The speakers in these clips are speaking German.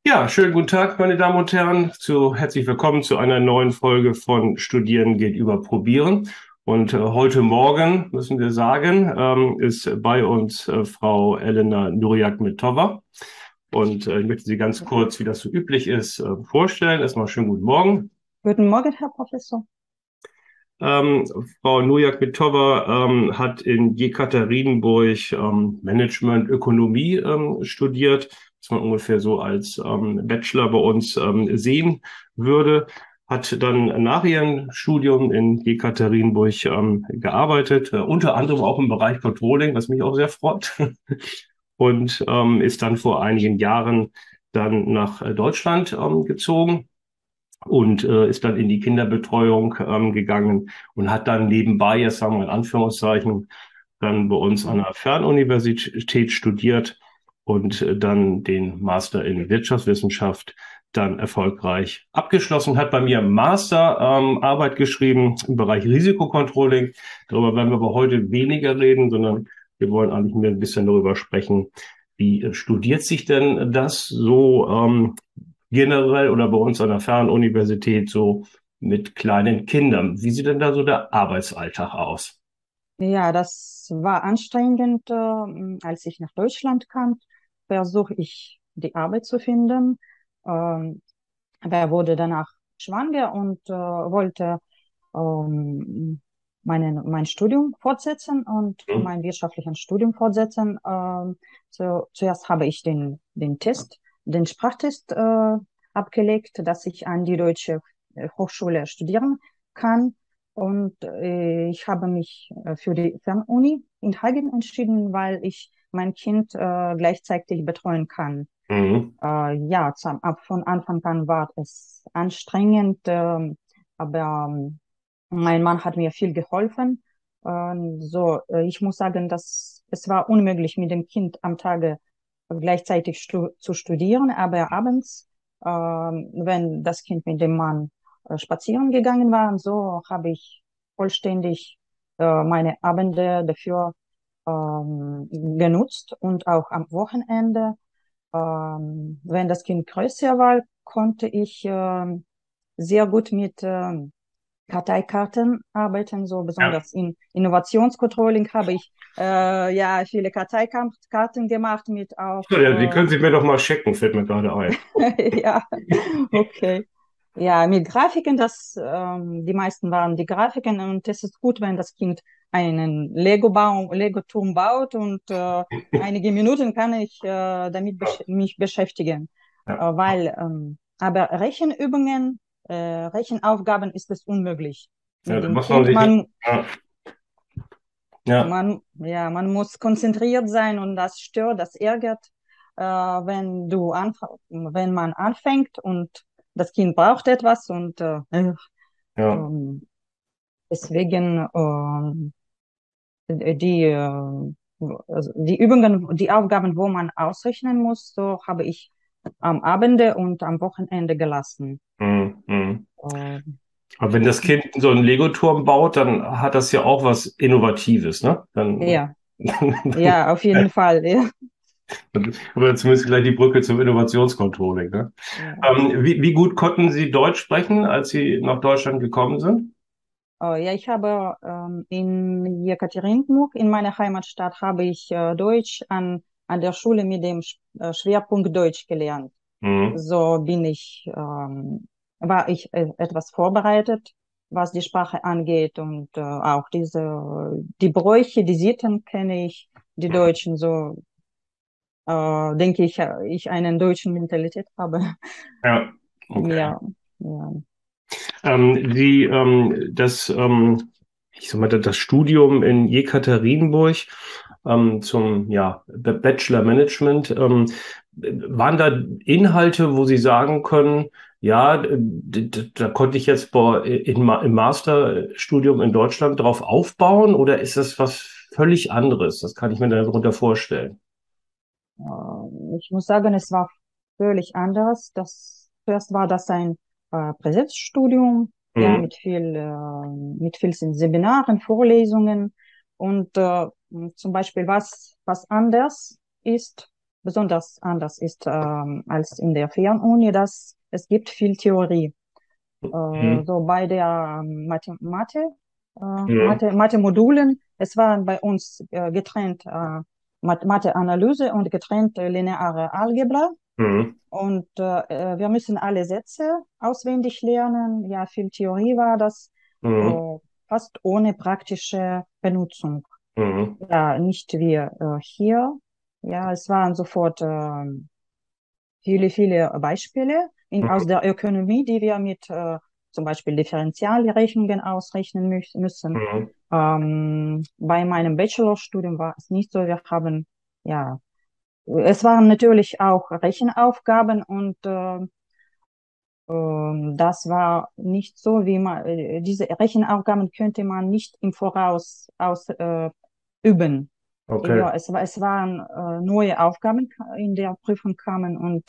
Ja, schönen guten Tag, meine Damen und Herren. Herzlich willkommen zu einer neuen Folge von Studieren geht über Probieren. Und heute Morgen, müssen wir sagen, ist bei uns Frau Elena Nuriak-Mitova. Und ich möchte Sie ganz kurz, wie das so üblich ist, vorstellen. Erstmal schönen guten Morgen. Guten Morgen, Herr Professor. Ähm, Frau Nujak-Mitova hat in Jekaterinburg Management Ökonomie studiert, was man ungefähr so als Bachelor bei uns sehen würde. Hat dann nach ihrem Studium in Jekaterinburg gearbeitet, unter anderem auch im Bereich Controlling, was mich auch sehr freut. Und ist dann vor einigen Jahren dann nach Deutschland gezogen und ist dann in die Kinderbetreuung gegangen und hat dann nebenbei, jetzt sagen wir in Anführungszeichen, dann bei uns an der Fernuniversität studiert und dann den Master in Wirtschaftswissenschaft dann erfolgreich abgeschlossen, hat bei mir Masterarbeit geschrieben im Bereich Risikocontrolling. Darüber werden wir aber heute weniger reden, sondern wir wollen eigentlich mehr ein bisschen darüber sprechen, wie studiert sich denn das so generell oder bei uns an der Fernuniversität so mit kleinen Kindern? Wie sieht denn da so der Arbeitsalltag aus? Ja, das war anstrengend, als ich nach Deutschland kam. Versuche ich, die Arbeit zu finden. Ähm, Wer wurde danach schwanger und wollte ähm, mein Studium fortsetzen und Hm? mein wirtschaftliches Studium fortsetzen. Zuerst habe ich den Sprachtest abgelegt, dass ich an die Deutsche Hochschule studieren kann. Und ich habe mich für die Fernuni in Hagen entschieden, weil ich mein Kind gleichzeitig betreuen kann. Mhm. Ja, von Anfang an war es anstrengend, aber mein Mann hat mir viel geholfen. Ich muss sagen, dass es war unmöglich, mit dem Kind am Tage gleichzeitig zu studieren, aber abends, wenn das Kind mit dem Mann spazieren gegangen war, so habe ich vollständig meine Abende dafür genutzt und auch am Wochenende. Wenn das Kind größer war, konnte ich sehr gut mit Karteikarten arbeiten, so Ja. besonders in Innovationscontrolling habe ich ja viele Karteikarten gemacht mit auch So, ja, die können Sie mir doch mal checken, fällt mir gerade ein. ja, okay. Ja, mit Grafiken, die meisten waren die Grafiken und es ist gut, wenn das Kind einen Lego-Turm baut und einige Minuten kann ich damit mich beschäftigen, Ja. aber Rechenaufgaben ist es unmöglich. Ja, Mit da dem muss man Kind, sich, ja, ja, man muss konzentriert sein und das stört, das ärgert, wenn man anfängt und das Kind braucht etwas und ja. ähm, deswegen die Übungen, die Aufgaben, wo man ausrechnen muss, so habe ich am Abende und am Wochenende gelassen. Mhm. Mhm. Äh, Aber wenn das Kind so einen Lego-Turm baut, dann hat das ja auch was Innovatives, ne? ja, ja, auf jeden Fall. Ja. oder zumindest gleich die Brücke zum Innovationscontrolling, ne? Ja. Wie gut konnten Sie Deutsch sprechen, als Sie nach Deutschland gekommen sind? Ja, ich habe in Jekaterinburg, in meiner Heimatstadt, habe ich Deutsch an der Schule mit dem Schwerpunkt Deutsch gelernt. Mhm. So war ich etwas vorbereitet, was die Sprache angeht und auch die Bräuche, die Sitten kenne ich, die Deutschen, so denke ich, ich einen deutschen Mentalität habe. Ja, okay. Ja, ja. Ich sag mal, das Studium in Jekaterinburg zum ja, Bachelor Management, waren da Inhalte, wo Sie sagen können, ja, da konnte ich jetzt im Masterstudium in Deutschland drauf aufbauen oder ist das was völlig anderes? Das kann ich mir darunter vorstellen. Ich muss sagen, es war völlig anders. Zuerst war das ein Präsenzstudium, ja, Mhm. mit vielen Seminaren, Vorlesungen und zum Beispiel was anders ist. besonders anders ist als in der Fernuni, dass es gibt viel Theorie. Mhm. So bei der Mhm. Mathe-Modulen, es waren bei uns getrennt Mathe-Analyse und getrennt lineare Algebra. Mhm. Und wir müssen alle Sätze auswendig lernen. Ja, viel Theorie war das, Mhm. äh, fast ohne praktische Benutzung. Mhm. Ja, nicht wie hier. Ja, es waren sofort viele Beispiele aus der Ökonomie, die wir mit zum Beispiel Differentialrechnungen ausrechnen müssen. Mhm. Bei meinem Bachelorstudium war es nicht so. Wir haben, ja, es waren natürlich auch Rechenaufgaben und das war nicht so, wie man, diese Rechenaufgaben könnte man nicht im Voraus üben. Okay. Ja, es waren neue Aufgaben in der Prüfung kamen und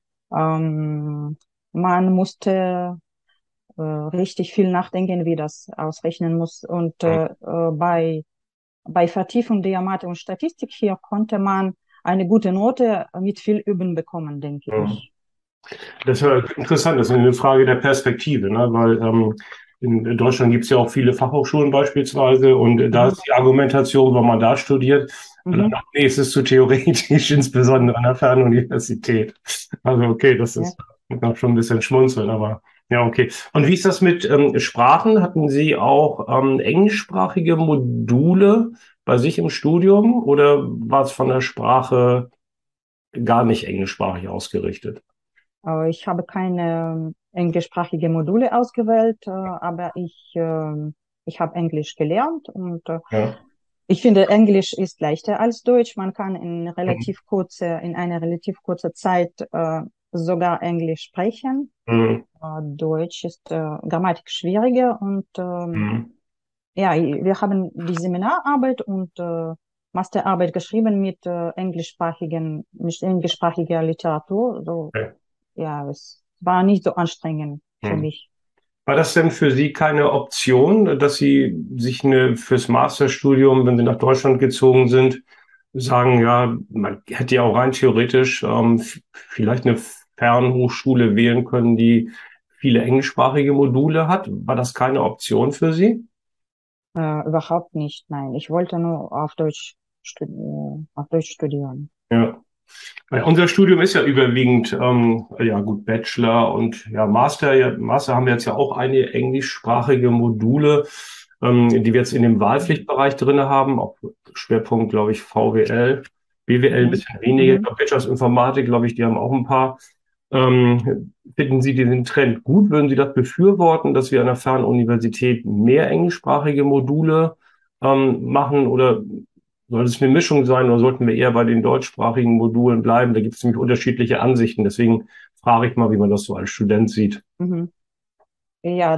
man musste richtig viel nachdenken, wie das ausrechnen muss. Und Mhm. bei Vertiefung der Mathe und Statistik hier konnte man eine gute Note mit viel Üben bekommen, denke Mhm. ich. Das ist ja interessant, das ist eine Frage der Perspektive, ne? Weil in Deutschland gibt es ja auch viele Fachhochschulen beispielsweise und da Mhm. ist die Argumentation, wenn man da studiert, Mhm. nee, es ist zu theoretisch, insbesondere an der Fernuniversität. Also okay, das Ja. ist noch schon ein bisschen schmunzeln, aber ja, okay. Und wie ist das mit Sprachen? Hatten Sie auch englischsprachige Module bei sich im Studium oder war es von der Sprache gar nicht englischsprachig ausgerichtet? Ich habe keine englischsprachige Module ausgewählt, aber ich habe Englisch gelernt und Ja. ich finde, Englisch ist leichter als Deutsch. Man kann Mhm. in einer relativ kurzer Zeit sogar Englisch sprechen. Mhm. Deutsch ist Grammatik schwieriger und Mhm. ja, wir haben die Seminararbeit und Masterarbeit geschrieben mit englischsprachiger Literatur. So, Okay. ja, es war nicht so anstrengend für Mhm. mich. War das denn für Sie keine Option, dass Sie sich fürs Masterstudium, wenn Sie nach Deutschland gezogen sind, sagen, ja, man hätte ja auch rein theoretisch vielleicht eine Fernhochschule wählen können, die viele englischsprachige Module hat? War das keine Option für Sie? Überhaupt nicht, nein. Ich wollte nur auf Deutsch studieren. Ja. Weil unser Studium ist ja überwiegend, ja gut, Bachelor und ja Master. Ja, Master haben wir jetzt ja auch einige englischsprachige Module, die wir jetzt in dem Wahlpflichtbereich drinne haben. Auch Schwerpunkt, glaube ich, VWL, BWL ein Mhm. bisschen weniger. Ich Mhm. glaube, Wirtschaftsinformatik, glaube ich, die haben auch ein paar. Finden Sie diesen Trend gut? Würden Sie das befürworten, dass wir an der Fernuniversität mehr englischsprachige Module machen? Oder soll es eine Mischung sein oder sollten wir eher bei den deutschsprachigen Modulen bleiben? Da gibt es nämlich unterschiedliche Ansichten. Deswegen frage ich mal, wie man das so als Student sieht. Mhm. Ja,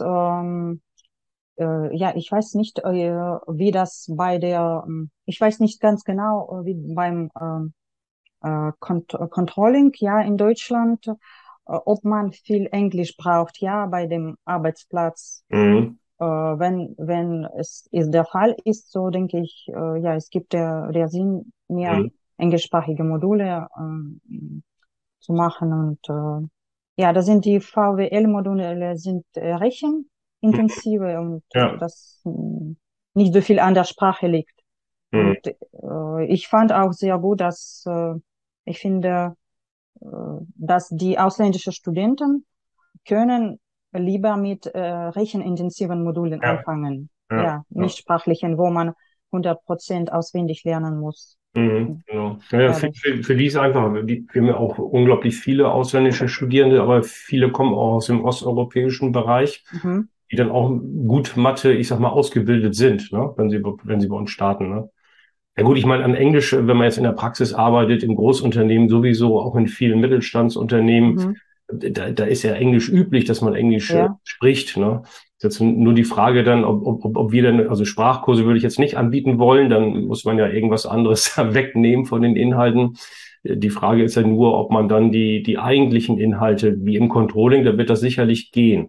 ja, ich weiß nicht, wie das ich weiß nicht ganz genau, wie beim Controlling, ja, in Deutschland, ob man viel Englisch braucht, ja, bei dem Arbeitsplatz. Mhm. Wenn es ist der Fall ist, so denke ich, ja, es gibt der Sinn, mehr Mhm. englischsprachige Module zu machen und ja, da sind die VWL-Module sind rechenintensive und Ja. das nicht so viel an der Sprache liegt. Mhm. Und ich fand auch sehr gut, ich finde, dass die ausländischen Studenten können lieber mit rechenintensiven Modulen Ja. anfangen. Ja. Ja, Ja. nicht sprachlichen, wo man 100% auswendig lernen muss. Mhm, genau. Naja, Ja, das. für die ist einfach, wir haben ja auch unglaublich viele ausländische Studierende, aber viele kommen auch aus dem osteuropäischen Bereich, Mhm. die dann auch gut Mathe, ich sag mal, ausgebildet sind, ne, wenn sie bei uns starten, ne. Ja gut, ich meine, an Englisch, wenn man jetzt in der Praxis arbeitet, in Großunternehmen sowieso, auch in vielen Mittelstandsunternehmen, Mhm. da ist ja Englisch üblich, dass man Englisch Ja. spricht, ne? Ist jetzt nur die Frage dann, ob wir dann, also Sprachkurse würde ich jetzt nicht anbieten wollen, dann muss man ja irgendwas anderes wegnehmen von den Inhalten. Die Frage ist ja nur, ob man dann die eigentlichen Inhalte, wie im Controlling, da wird das sicherlich gehen.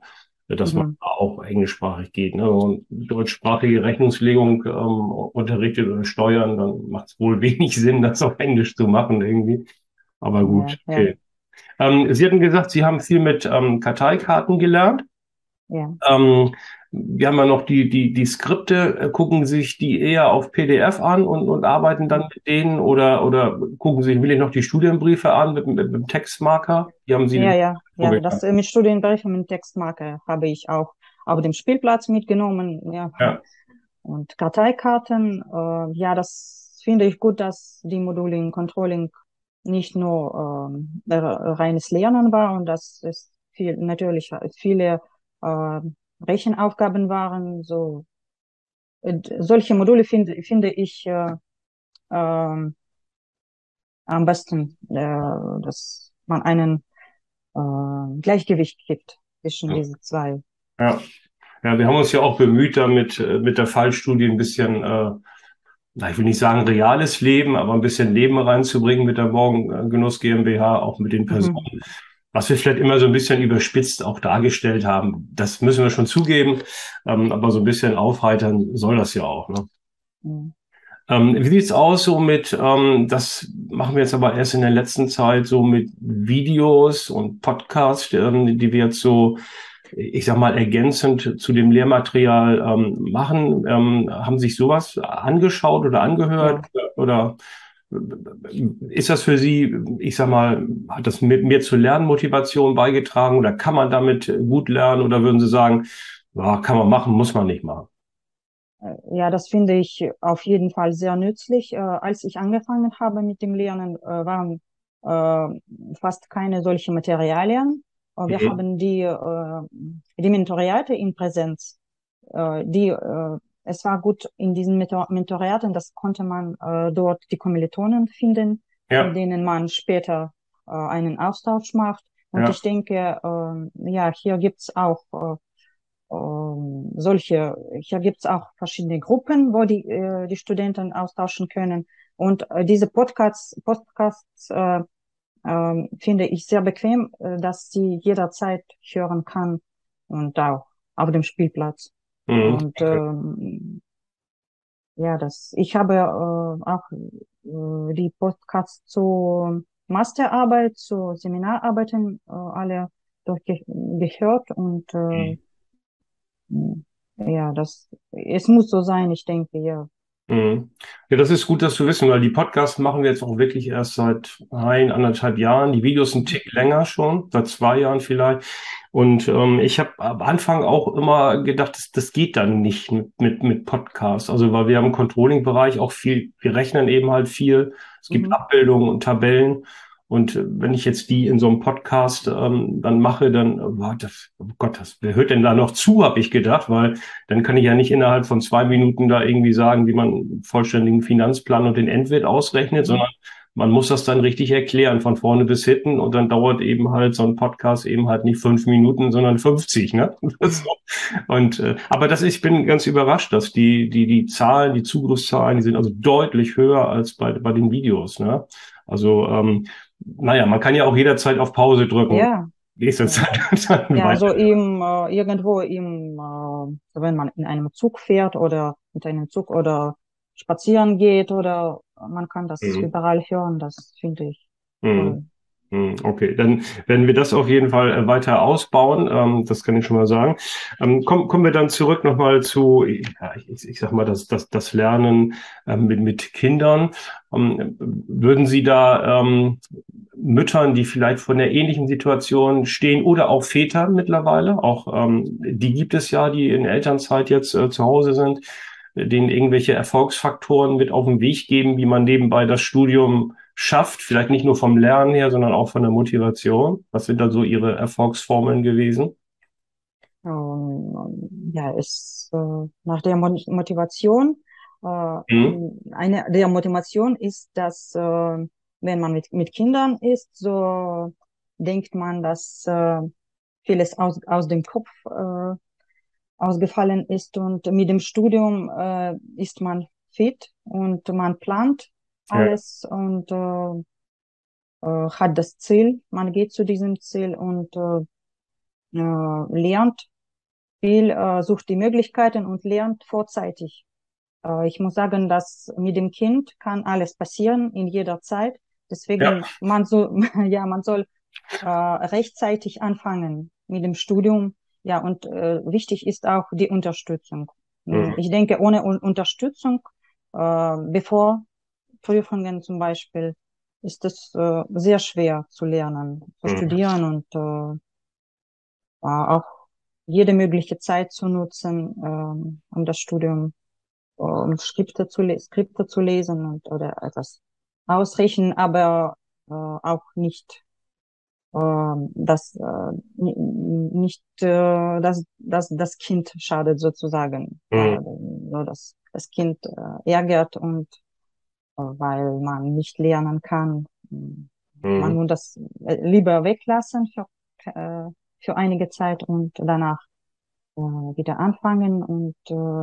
dass man Mhm. auch englischsprachig geht. Ne? Wenn man deutschsprachige Rechnungslegung unterrichtet oder Steuern, dann macht es wohl wenig Sinn, das auf Englisch zu machen irgendwie. Aber Ja, gut, ja, okay. Sie hatten gesagt, Sie haben viel mit Karteikarten gelernt. ja. Wir haben ja noch die Skripte, gucken sich die eher auf PDF an und arbeiten dann mit denen oder gucken sich wirklich noch die Studienbriefe an mit dem Textmarker? Die haben Sie Ja, ja, ja. Das vorgegangen. mit Studienbriefen mit Textmarke habe ich auch auf dem Spielplatz mitgenommen. Ja. Ja, Und Karteikarten, ja, das finde ich gut, dass die Module in Controlling nicht nur reines Lernen war und dass es viel, natürlich viele äh, Rechenaufgaben waren. So, solche Module finde ich ähm, am besten, dass man einen Gleichgewicht gibt zwischen diese zwei. ja. Ja, wir haben uns ja auch bemüht, damit mit der Fallstudie ein bisschen, na, ich will nicht sagen reales Leben, aber ein bisschen Leben reinzubringen mit der Morgengenuss GmbH, auch mit den Mhm. Personen. Was wir vielleicht immer so ein bisschen überspitzt auch dargestellt haben, das müssen wir schon zugeben, aber so ein bisschen aufheitern soll das ja auch, ne? Mhm. Wie sieht's aus so mit, das machen wir jetzt aber erst in der letzten Zeit so mit Videos und Podcasts, die wir jetzt so, ich sag mal, ergänzend zu dem Lehrmaterial machen. Haben sich sowas angeschaut oder angehört Ja. oder ist das für Sie, ich sag mal, hat das mit mir zur Lernmotivation beigetragen oder kann man damit gut lernen oder würden Sie sagen, ja, kann man machen, muss man nicht machen? Ja, das finde ich auf jeden Fall sehr nützlich. Als ich angefangen habe mit dem Lernen, waren fast keine solche Materialien. Wir Mhm. haben die Mentoriate in Präsenz. Es war gut in diesen Mentoriaten, das konnte man dort die Kommilitonen finden, mit Ja, denen man später einen Austausch macht. Und ja. ich denke, ja, hier gibt's auch hier gibt's auch verschiedene Gruppen, wo die Studenten austauschen können. Und diese Podcasts finde ich sehr bequem, dass sie jederzeit hören kann und auch auf dem Spielplatz. Mhm. Und Okay. ja, ich habe auch die Podcasts zu Masterarbeit, zu Seminararbeiten alle durchgehört und Mhm. ja, es muss so sein, ich denke, ja. Mhm. Ja, das ist gut, das zu wissen, weil die Podcasts machen wir jetzt auch wirklich erst seit 1,5 Jahren. Die Videos einen Mhm. Tick länger schon, seit 2 Jahren vielleicht. Und ich habe am Anfang auch immer gedacht, das geht dann nicht mit Podcasts. Also weil wir haben im Controlling-Bereich auch viel, wir rechnen eben halt viel. Es gibt Mhm. Abbildungen und Tabellen. Und wenn ich jetzt die in so einem Podcast dann mache, dann, war das, oh Gott, wer hört denn da noch zu, habe ich gedacht, weil dann kann ich ja nicht innerhalb von 2 Minuten da irgendwie sagen, wie man einen vollständigen Finanzplan und den Endwert ausrechnet, Mhm. sondern man muss das dann richtig erklären, von vorne bis hinten. Und dann dauert eben halt so ein Podcast eben halt nicht 5 Minuten, sondern 50, ne? Das so. Und, aber ich bin ganz überrascht, dass die Zahlen, die Zugriffszahlen, die sind also deutlich höher als bei den Videos, ne? Also, naja, man kann ja auch jederzeit auf Pause drücken. Ja, Nächste ja. Zeit dann Ja, weiter. also wenn man in einem Zug fährt oder mit einem Zug oder spazieren geht oder man kann das Mhm. überall hören, das finde ich Mhm. toll. Okay, dann werden wir das auf jeden Fall weiter ausbauen. Das kann ich schon mal sagen. Kommen wir dann zurück nochmal zu, ja, ich sag mal, das Lernen mit Kindern. Würden Sie da Müttern, die vielleicht vor einer ähnlichen Situation stehen oder auch Vätern mittlerweile, auch die gibt es ja, die in Elternzeit jetzt zu Hause sind, denen irgendwelche Erfolgsfaktoren mit auf den Weg geben, wie man nebenbei das Studium schafft, vielleicht nicht nur vom Lernen her, sondern auch von der Motivation? Was sind da so Ihre Erfolgsformeln gewesen? Ja, nach der Motivation, Mhm. eine der Motivation ist, dass wenn man mit Kindern ist, so denkt man, dass vieles aus dem Kopf ausgefallen ist und mit dem Studium ist man fit und man plant Ja. alles und hat das Ziel, man geht zu diesem Ziel und lernt. viel sucht die Möglichkeiten und lernt vorzeitig. Ich muss sagen, dass mit dem Kind kann alles passieren in jeder Zeit. Ja. Deswegen man so, ja, man soll rechtzeitig anfangen mit dem Studium. Ja, und wichtig ist auch die Unterstützung. Mhm. Ich denke, ohne Unterstützung, bevor Prüfungen zum Beispiel, ist es sehr schwer zu lernen, zu Mhm. studieren und auch jede mögliche Zeit zu nutzen, um das Studium, um Skripte zu lesen und oder etwas ausrechnen, aber auch nicht dass nicht dass das Kind schadet sozusagen, Mhm. so dass das Kind ärgert und weil man nicht lernen kann. Man Mhm. muss das lieber weglassen für einige Zeit und danach wieder anfangen. Und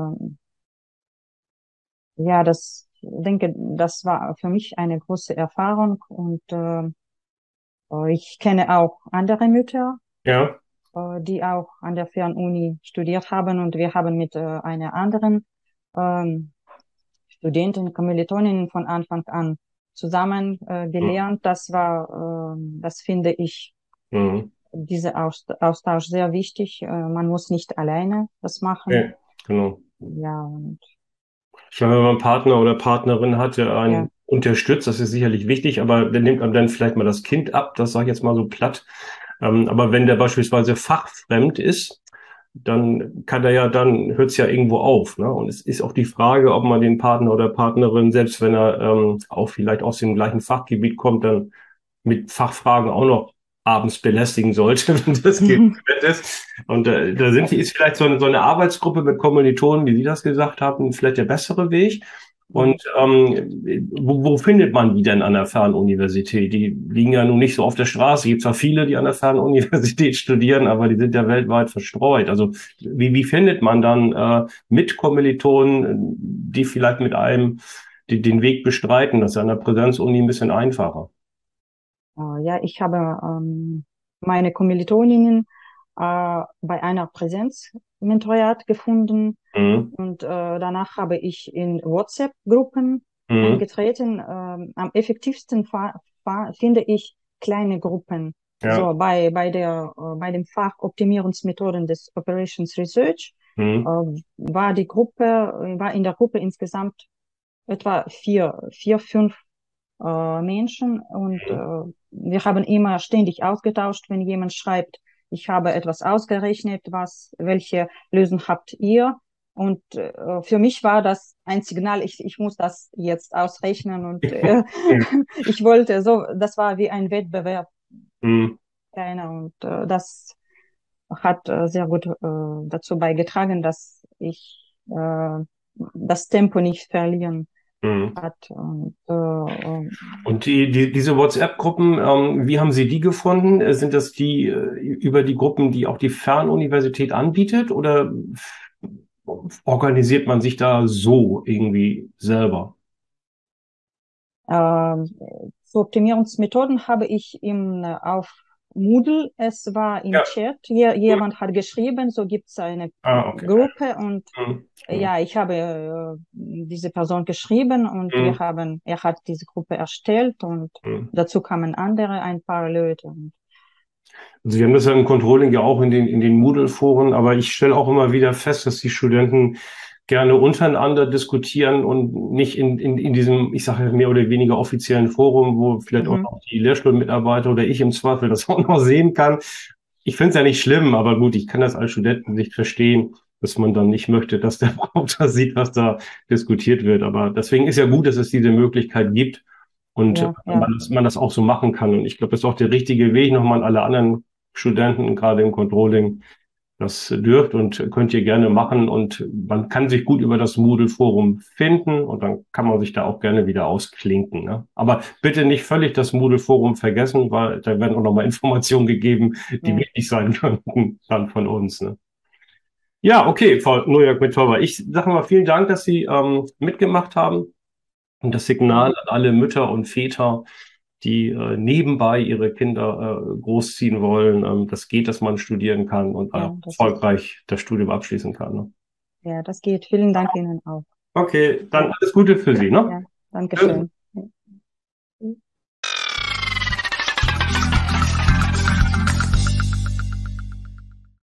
ja, das ich denke, das war für mich eine große Erfahrung. Und ich kenne auch andere Mütter, Ja. die auch an der Fernuni studiert haben. Und wir haben mit einer anderen ähm, Studentin, Kommilitonin von Anfang an zusammen Mhm. gelernt. Das finde ich, Mhm. dieser Austausch sehr wichtig. Man muss nicht alleine das machen. Ja, genau. Ja, und Ich glaube, wenn man einen Partner oder Partnerin hat, der ja. einen unterstützt, das ist sicherlich wichtig, aber der nimmt einem dann vielleicht mal das Kind ab, das sage ich jetzt mal so platt. Aber wenn der beispielsweise fachfremd ist, dann kann er ja, dann hört es ja irgendwo auf. Ne? Und es ist auch die Frage, ob man den Partner oder Partnerin, selbst wenn er auch vielleicht aus dem gleichen Fachgebiet kommt, dann mit Fachfragen auch noch abends belästigen sollte, wenn das Kind im Bett ist. Und da ist vielleicht so eine Arbeitsgruppe mit Kommilitonen, wie Sie das gesagt haben, vielleicht der bessere Weg. Und wo findet man die denn an der Fernuniversität? Die liegen ja nun nicht so auf der Straße. Es gibt zwar viele, die an der Fernuniversität studieren, aber die sind ja weltweit verstreut. Also wie findet man dann Mitkommilitonen, die vielleicht mit einem den Weg bestreiten? Das ist ja an der Präsenzuni ein bisschen einfacher. Ja, ich habe meine Kommilitoninnen bei einer Präsenzmentorat gefunden Mhm. und danach habe ich in WhatsApp-Gruppen Mhm. eingetreten. Am effektivsten finde ich kleine Gruppen. Ja. So bei dem Fach Optimierungsmethoden des Operations Research Mhm. war in der Gruppe insgesamt etwa fünf Menschen und Mhm. wir haben immer ständig ausgetauscht, wenn jemand schreibt, ich habe etwas ausgerechnet, welche Lösung habt ihr? Und für mich war das ein Signal, ich muss das jetzt ausrechnen und ich wollte so, das war wie ein Wettbewerb, Mhm. kleiner und das hat sehr gut dazu beigetragen, dass ich das Tempo nicht verlieren Mhm. hat und Und diese WhatsApp-Gruppen, wie haben Sie die gefunden? Sind das die über die Gruppen, die auch die Fernuniversität anbietet, oder organisiert man sich da so irgendwie selber? Ähm, Zu Optimierungsmethoden habe ich auf Moodle, es war im Ja. Chat, Mhm. jemand hat geschrieben, so gibt es eine Ah, okay. Gruppe und Mhm. Genau. ja, ich habe diese Person geschrieben und Mhm. er hat diese Gruppe erstellt und Mhm. dazu kamen ein paar Leute. Also wir haben das ja im Controlling ja auch in den Moodle-Foren, aber ich stelle auch immer wieder fest, dass die Studenten gerne untereinander diskutieren und nicht in diesem, ich sage mehr oder weniger offiziellen Forum, wo vielleicht auch Mhm. noch die Lehrstuhlmitarbeiter oder ich im Zweifel das auch noch sehen kann. Ich finde es ja nicht schlimm, aber gut, ich kann das als Studenten nicht verstehen, dass man dann nicht möchte, dass der Browser sieht, was da diskutiert wird. Aber deswegen ist ja gut, dass es diese Möglichkeit gibt und Ja, ja, man das auch so machen kann. Und ich glaube, das ist auch der richtige Weg, nochmal an alle anderen Studenten, gerade im Controlling, das dürft und könnt ihr gerne machen. Und man kann sich gut über das Moodle-Forum finden und dann kann man sich da auch gerne wieder ausklinken. Ne? Aber bitte nicht völlig das Moodle-Forum vergessen, weil da werden auch nochmal Informationen gegeben, die ja, wichtig sein könnten dann von uns. Ne? Ja, okay, Frau Nojak-Mittorber. Ich sage mal vielen Dank, dass Sie mitgemacht haben und das ja, Signal an alle Mütter und Väter. die nebenbei ihre Kinder großziehen wollen. Das geht, dass man studieren kann und Ja, das ist, erfolgreich das Studium abschließen kann. Ne? ja, das geht. Vielen Dank Ihnen auch. Okay, dann Ja, alles Gute für Sie, ne? ja, danke Tschüss. schön.